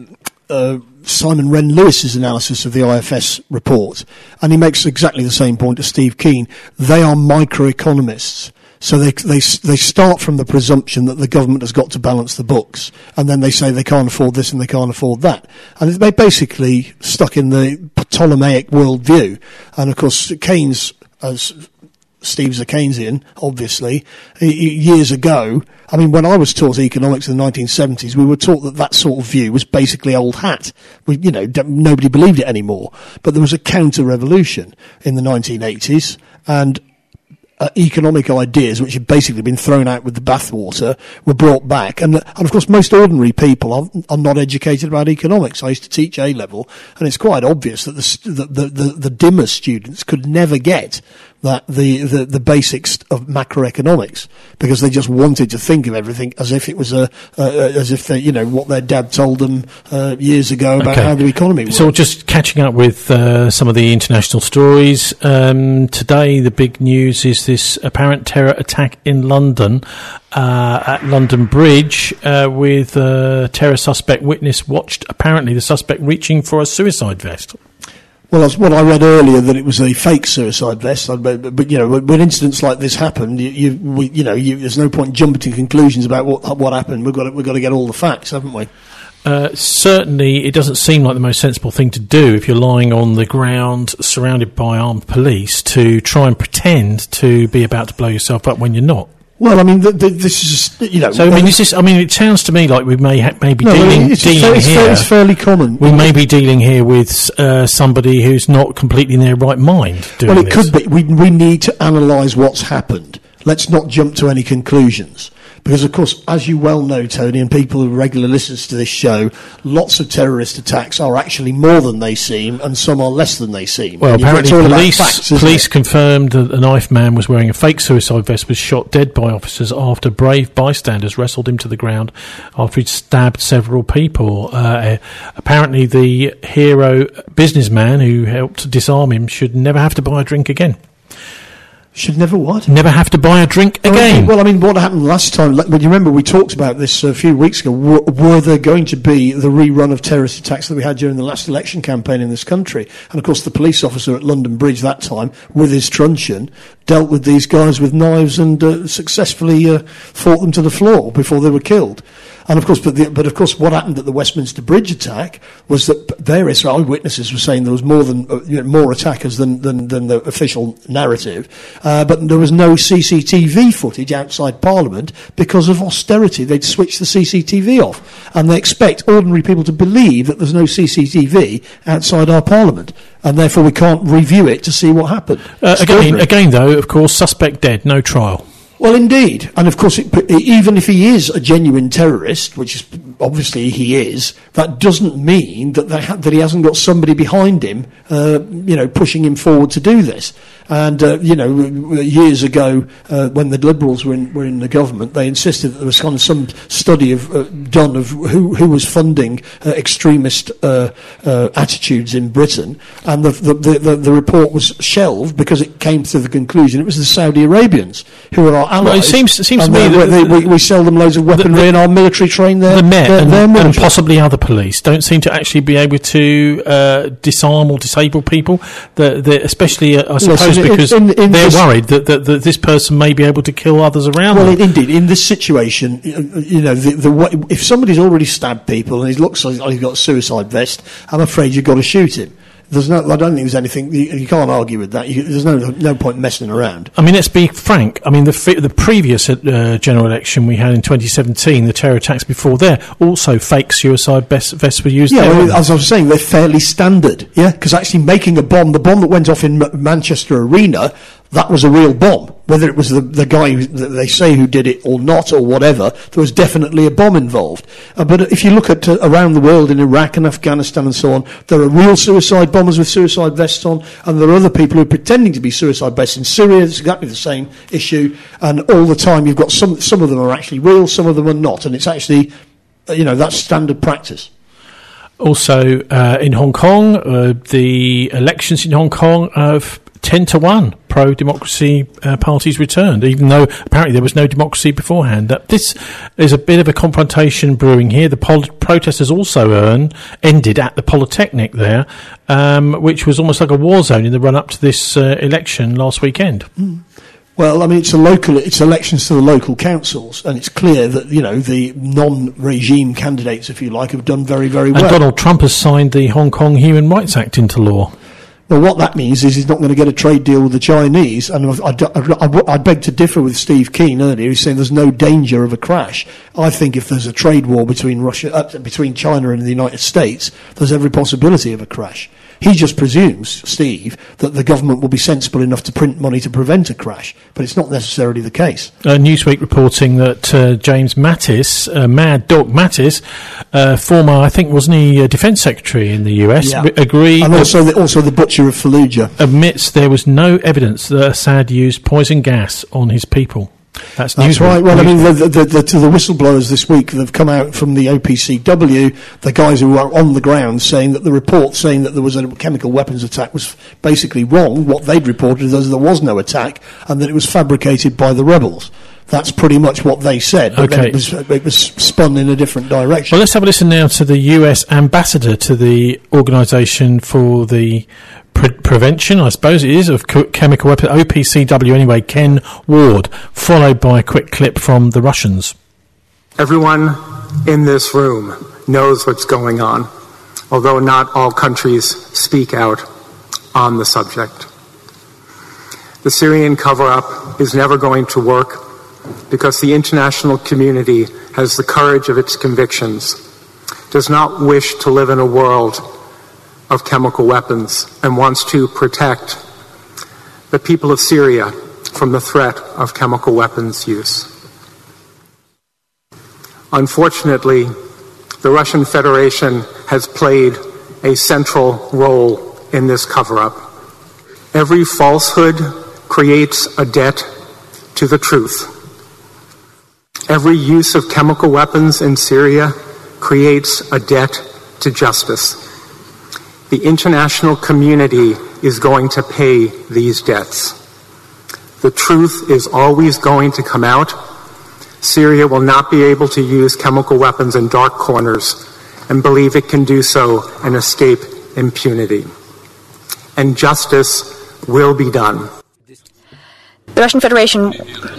uh, Simon Wren-Lewis's analysis of the I F S report, and he makes exactly the same point as Steve Keen. They are microeconomists. So they they they start from the presumption that the government has got to balance the books, and then they say they can't afford this and they can't afford that, and they're basically stuck in the Ptolemaic worldview. And of course, Keynes, as Steve's a Keynesian, obviously, years ago. I mean, when I was taught economics in the nineteen seventies, we were taught that that sort of view was basically old hat. We, you know, nobody believed it anymore. But there was a counter-revolution in the nineteen eighties, and Uh, economic ideas, which had basically been thrown out with the bathwater, were brought back. And, and of course, most ordinary people are, are not educated about economics. I used to teach A-level, and it's quite obvious that the, the, the, the, the dimmer students could never get that the, the, the basics of macroeconomics, because they just wanted to think of everything as if it was a, uh, as if they, you know, what their dad told them uh, years ago about okay. how the economy worked. So just catching up with uh, some of the international stories. Um, today, the big news is this apparent terror attack in London, uh, at London Bridge, uh, with a terror suspect witness watched, apparently the suspect reaching for a suicide vest. Well, that's what I read earlier, that it was a fake suicide vest. But, but you know, when incidents like this happen, you, you, we, you know, you, there's no point jumping to conclusions about what what happened. We've got to, we've got to get all the facts, haven't we? Uh, certainly, it doesn't seem like the most sensible thing to do if you're lying on the ground surrounded by armed police to try and pretend to be about to blow yourself up when you're not. Well, I mean, th- th- this is, you know... So, I mean, is this, I mean, it sounds to me like we may ha- may be no, dealing, it's, dealing it's, here... It's fairly common. We may be dealing here with uh, somebody who's not completely in their right mind doing Well, it this. could be. We, we need to analyse what's happened. Let's not jump to any conclusions. Because, of course, as you well know, Tony, and people who regularly listen to this show, lots of terrorist attacks are actually more than they seem, and some are less than they seem. Well, and apparently police, facts, police confirmed that a knife man was wearing a fake suicide vest, was shot dead by officers after brave bystanders wrestled him to the ground after he'd stabbed several people. Uh, apparently the hero businessman who helped disarm him should never have to buy a drink again. Should never what? Never have to buy a drink Well, I again. mean- Well, I mean, what happened last time? Like, well, you remember we talked about this a few weeks ago. Were, were there going to be the rerun of terrorist attacks that we had during the last election campaign in this country? And of course, the police officer at London Bridge that time, with his truncheon, dealt with these guys with knives and uh, successfully uh, fought them to the floor before they were killed. And of course, but, the, but of course, what happened at the Westminster Bridge attack was that various eyewitnesses were saying there was more than uh, you know, more attackers than, than, than the official narrative, uh, but there was no C C T V footage outside Parliament because of austerity. They'd switched the C C T V off, and they expect ordinary people to believe that there's no C C T V outside our Parliament, and therefore we can't review it to see what happened. Uh, again, again, though, of course, suspect dead, no trial. Well, indeed. And of course, it, even if he is a genuine terrorist, which is obviously he is, that doesn't mean that they ha- that he hasn't got somebody behind him, uh, you know, pushing him forward to do this. And, uh, you know, years ago, uh, when the Liberals were in, were in the government, they insisted that there was kind of some study of, uh, done of who, who was funding uh, extremist uh, uh, attitudes in Britain. And the, the, the, the report was shelved because it came to the conclusion it was the Saudi Arabians who are our allies. Well, it seems, it seems to me that that we, we sell them loads of weaponry the, and our military train their, the Met their, and, their and military. possibly other police don't seem to actually be able to uh, disarm or disable people, the, the, especially, uh, I suppose, Listen, because in, in they're this, worried that, that, that this person may be able to kill others around Well, them. indeed, in this situation, you know, the, the, if somebody's already stabbed people and he looks like he's got a suicide vest, I'm afraid you've got to shoot him. There's no, I don't think there's anything, you, you can't argue with that. You, there's no no point messing around. I mean, let's be frank. I mean, the fi- the previous uh, general election we had in twenty seventeen, the terror attacks before there, also fake suicide vests, vests were used Yeah, there. well, as I was saying, they're fairly standard, yeah? Because actually making a bomb, the bomb that went off in M- Manchester Arena, that was a real bomb. Whether it was the, the guy who, that they say who did it or not or whatever, there was definitely a bomb involved. Uh, but if you look at uh, around the world in Iraq and Afghanistan and so on, there are real suicide bombers with suicide vests on, and there are other people who are pretending to be suicide vests. In Syria, it's exactly the same issue, and all the time you've got some, some of them are actually real, some of them are not, and it's actually, uh, you know, that's standard practice. Also, uh, in Hong Kong, uh, the elections in Hong Kong have ten to one pro-democracy uh, parties returned, even though apparently there was no democracy beforehand. Uh, this is a bit of a confrontation brewing here. The pol- protesters also earn, ended at the Polytechnic there, um, which was almost like a war zone in the run-up to this uh, election last weekend. Mm. Well, I mean, it's a local, it's elections to the local councils, and it's clear that, you know, the non-regime candidates, if you like, have done very, very well. And Donald Trump has signed the Hong Kong Human Rights Act into law. Well, what that means is he's not going to get a trade deal with the Chinese, and I, I, I, I beg to differ with Steve Keen earlier. He's saying there's no danger of a crash. I think if there's a trade war between Russia, uh, between China and the United States, there's every possibility of a crash. He just presumes, Steve, that the government will be sensible enough to print money to prevent a crash, but it's not necessarily the case. Uh, Newsweek reporting that uh, James Mattis, uh, Mad Dog Mattis, uh, former, I think, wasn't he, uh, Defence Secretary in the U S, Yeah. re- agreed... And also the, also the butcher of Fallujah. Admits there was no evidence that Assad used poison gas on his people. That's, That's Newsweek. right. Well, I mean, the, the, the, to the whistleblowers this week, they've come out from the O P C W, the guys who are on the ground, saying that the report saying that there was a chemical weapons attack was basically wrong. What they'd reported is there was no attack and that it was fabricated by the rebels. That's pretty much what they said, but Okay. then it was, it was spun in a different direction. Well, let's have a listen now to the U S ambassador to the Organisation for the Pre- Prevention, I suppose it is, of co- chemical weapons, O P C W anyway, Ken Ward, followed by a quick clip from the Russians. Everyone in this room knows what's going on, although not all countries speak out on the subject. The Syrian cover-up is never going to work because the international community has the courage of its convictions, does not wish to live in a world of chemical weapons, and wants to protect the people of Syria from the threat of chemical weapons use. Unfortunately, the Russian Federation has played a central role in this cover-up. Every falsehood creates a debt to the truth. Every use of chemical weapons in Syria creates a debt to justice. The international community is going to pay these debts. the truth is always going to come out. Syria will not be able to use chemical weapons in dark corners and believe it can do so and escape impunity. And justice will be done. The Russian Federation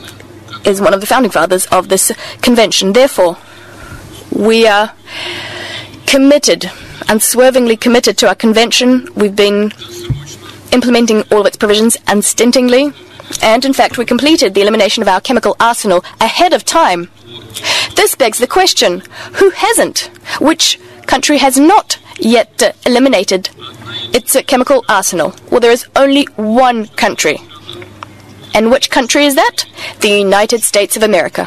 is one of the founding fathers of this convention. Therefore, we are committed, unswervingly committed to our convention. We've been implementing all of its provisions unstintingly, and in fact we completed the elimination of our chemical arsenal ahead of time. This begs the question, who hasn't? Which country has not yet uh, eliminated its uh, chemical arsenal? Well, there is only one country. And which country is that? The United States of America.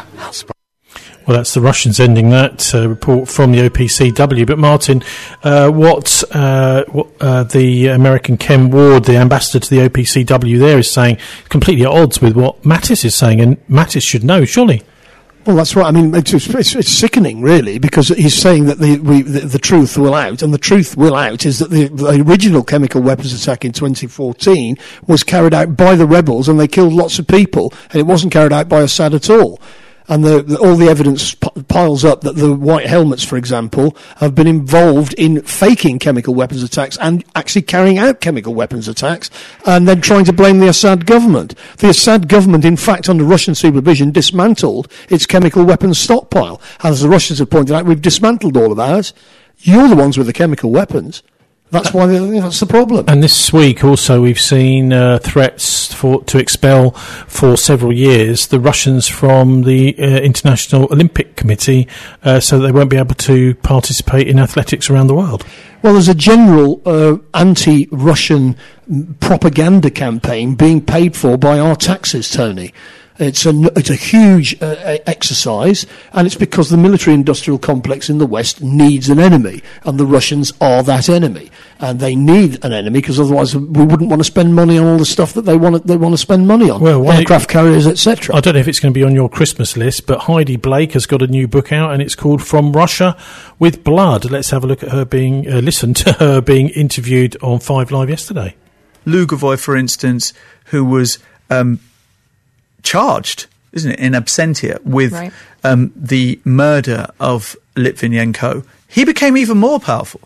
Well, that's the Russians ending that uh, report from the O P C W. But Martin, uh, what, uh, what uh, the American Ken Ward, the ambassador to the O P C W there, is saying, completely at odds with what Mattis is saying, and Mattis should know, surely. Well, that's right. I mean, it's, it's, it's sickening, really, because he's saying that the, we, the the truth will out, and the truth will out is that the, the original chemical weapons attack in twenty fourteen was carried out by the rebels, and they killed lots of people, and it wasn't carried out by Assad at all. And the, the, all the evidence p- piles up that the white helmets, for example, have been involved in faking chemical weapons attacks and actually carrying out chemical weapons attacks, and then trying to blame the Assad government. The Assad government, in fact, under Russian supervision, dismantled its chemical weapons stockpile. As the Russians have pointed out, we've dismantled all of ours. You're the ones with the chemical weapons. That's why that's the problem. And this week also we've seen uh, threats for to expel for several years the Russians from the uh, International Olympic Committee, uh, so they won't be able to participate in athletics around the world. Well, there's a general uh, anti-Russian propaganda campaign being paid for by our taxes, Tony. It's a, it's a huge uh, exercise, and it's because the military-industrial complex in the West needs an enemy, and the Russians are that enemy. And they need an enemy, because otherwise we wouldn't want to spend money on all the stuff that they want to, they want to spend money on, well, aircraft carriers, et cetera. I don't know if it's going to be on your Christmas list, but Heidi Blake has got a new book out, and it's called From Russia with Blood. Let's have a look at her being, uh, listen to her being interviewed on Five Live yesterday. Lugovoy, for instance, who was Um, charged, isn't it, in absentia with right. um, the murder of Litvinenko, he became even more powerful.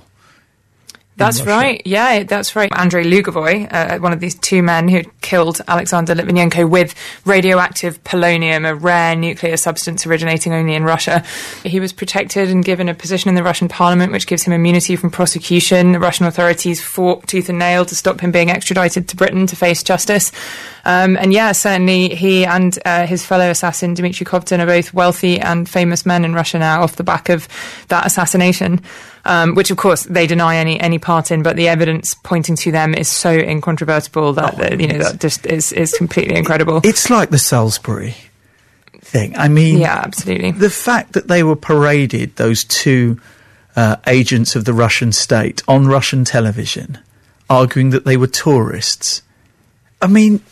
That's right. Yeah, that's right. Andrei Lugovoy, uh, one of these two men who killed Alexander Litvinenko with radioactive polonium, a rare nuclear substance originating only in Russia. He was protected and given a position in the Russian parliament, which gives him immunity from prosecution. The Russian authorities fought tooth and nail to stop him being extradited to Britain to face justice. Um, and yeah, certainly he and uh, his fellow assassin, Dmitry Kovtun, are both wealthy and famous men in Russia now off the back of that assassination. Um, which, of course, they deny any any part in, but the evidence pointing to them is so incontrovertible that, oh, that you know that just is, is completely incredible. It's like the Salisbury thing. I mean, yeah, absolutely. The fact that they were paraded, those two uh, agents of the Russian state, on Russian television, arguing that they were tourists. I mean,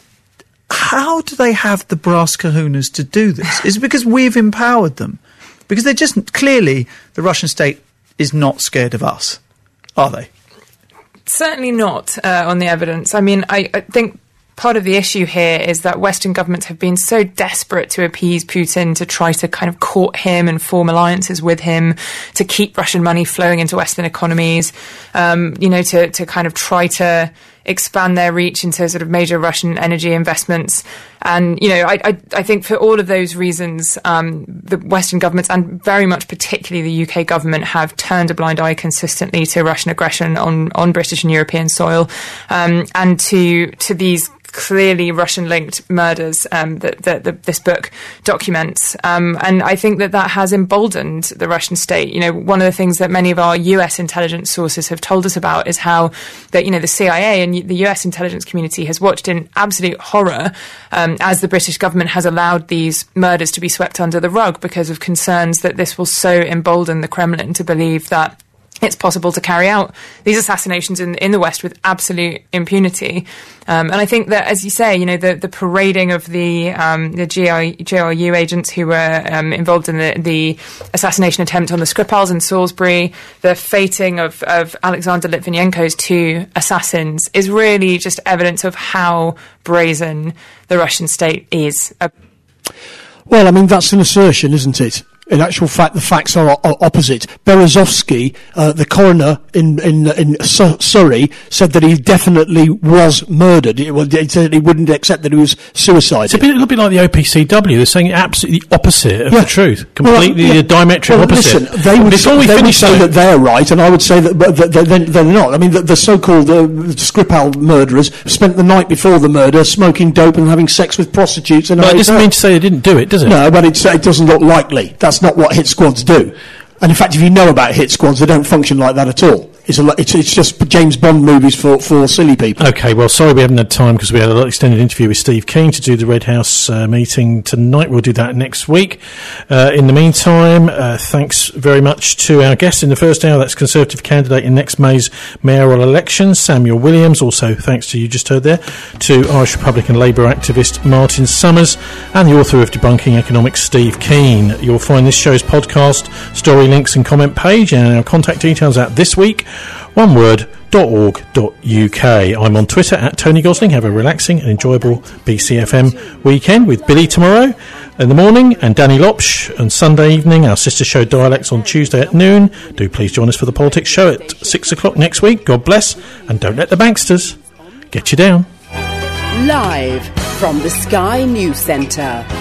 how do they have the brass kahunas to do this? Is it because we've empowered them? Because they're just clearly the Russian state is not scared of us, are they? Certainly not uh, on the evidence. I mean, I, I think part of the issue here is that Western governments have been so desperate to appease Putin, to try to kind of court him and form alliances with him, to keep Russian money flowing into Western economies, um, you know, to, to kind of try to expand their reach into sort of major Russian energy investments. And, you know, I, I, I think for all of those reasons, um, the Western governments, and very much particularly the U K government, have turned a blind eye consistently to Russian aggression on, on British and European soil, um, and to, to these clearly Russian-linked murders um, that, that, that this book documents. Um, and I think that that has emboldened the Russian state. You know, one of the things that many of our U S intelligence sources have told us about is how that, you know, the C I A and the U S intelligence community has watched in absolute horror um, as the British government has allowed these murders to be swept under the rug because of concerns that this will so embolden the Kremlin to believe that it's possible to carry out these assassinations in, in the West with absolute impunity. Um, and I think that, as you say, you know, the, the parading of the um, the G R U agents who were um, involved in the, the assassination attempt on the Skripals in Salisbury, the fating of, of Alexander Litvinenko's two assassins, is really just evidence of how brazen the Russian state is. Well, I mean, that's an assertion, isn't it? In actual fact, the facts are o- opposite. Berezovsky, uh, the coroner in in, in Su- Surrey, said that he definitely was murdered. It, well, he said he wouldn't accept that he was suicided. It's a, bit, a little bit like the O P C W. They're saying absolutely the opposite of yeah. the truth. Completely well, yeah. the diametric well, opposite. Listen, they would, Before we they would finish, say though, that they're right, and I would say that but they're, they're not. I mean, the, the so-called uh, Skripal murderers spent the night before the murder smoking dope and having sex with prostitutes. But it doesn't mean to say they didn't do it, does it? No, but it's, it doesn't look likely. That's not what hit squads do. And in fact, if you know about hit squads, they don't function like that at all. It's, a, it's, it's just James Bond movies for, for silly people. Okay, well, sorry we haven't had time because we had an extended interview with Steve Keen to do the Red House uh, meeting tonight. We'll do that next week. Uh, in the meantime, uh, thanks very much to our guest in the first hour. That's Conservative candidate in next May's mayoral election, Samuel Williams. Also, thanks to you just heard there, to Irish Republican Labour activist Martin Summers and the author of Debunking Economics, Steve Keen. You'll find this show's podcast, story links and comment page and our contact details out this week. one word dot org dot U K. I'm on Twitter at Tony Gosling. Have a relaxing and enjoyable B C F M weekend with Billy tomorrow in the morning and Danny Lopsh on Sunday evening. Our sister show Dialects on Tuesday at noon. Do please join us for the Politics show at six o'clock next week. God bless, and don't let the banksters get you down. Live from the Sky News Centre.